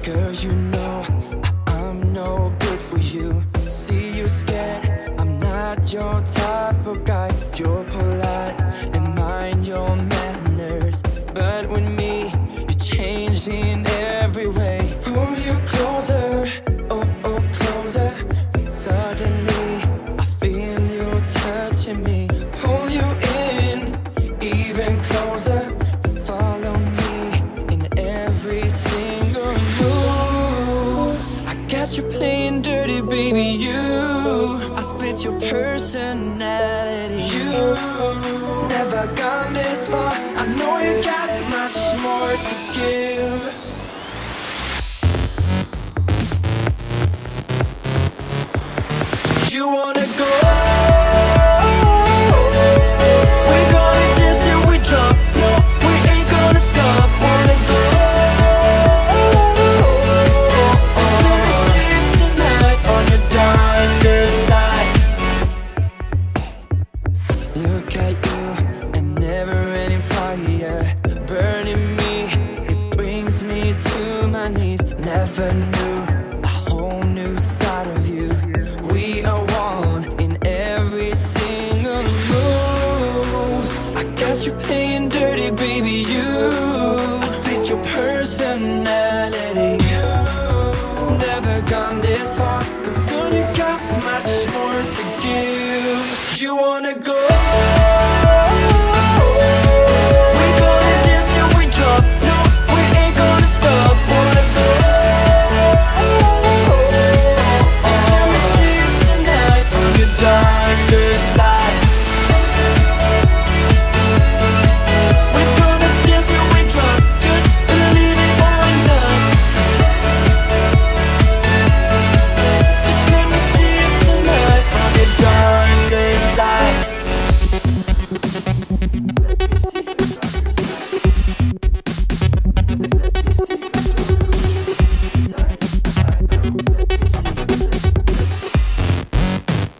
Girl, you know I'm no good for you. See, you're scared, I'm not your type of guy. You're polite and mind your manners, but with me, you're changing every way. Pull you closer, oh, oh, closer. Suddenly, I feel you touching me. Pull you in, even closer. Follow me in every single move. I got you playing dirty, baby, I split your personality. You never gone this far. I know you got much more to give. You wanna go? We're gonna dance till we drop. No, we ain't gonna stop. Wanna go? Just let me see it tonight on your darker side. Look at you, a never-ending fire, burning me. It brings me to my knees. Never knew a whole new side of you. We are one in every single move. I got you playing dirty, baby, I split your personality. You never gone this far, but girl, you got much more to give. You wanna go? We're gonna dance till we drop. No, we ain't gonna stop. Wanna go? Darker side. We're gonna dance till we drop. Just believe it or not. Just let me see it tonight on the darker side.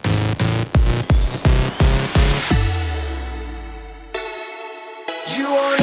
You want